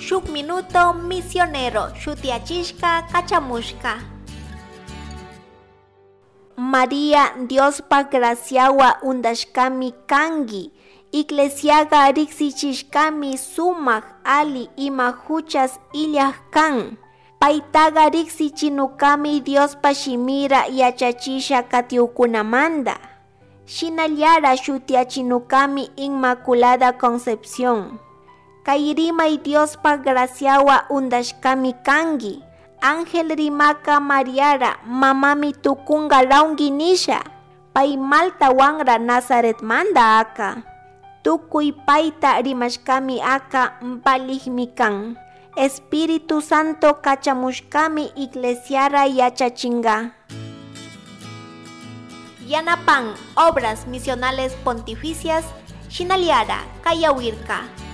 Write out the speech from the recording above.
shuk minuto misionero shutiachishka kachamushka. María Diospa graciawa undashkami kangi. Iglesiaga riksichishkami sumak ali ima huchas illah kan. Paitaga riksichinukami Diospa shimira yachachisha katiukunamanda. Shinallara shutiachinukami Inmaculada Concepción. Kairimay Diospa graciawa undashkami kangi. Ángel rimaka Mariara mamami tukunga laungi nisha. Pay Malta wangra Nazaret manda aka. Tukuy paita rimashkami aka mpalihmikan. Espíritu Santo kachamushkami iglesiara yachachinga. Yanapan, Obras Misionales Pontificias, Shinaliara, Kayawirka.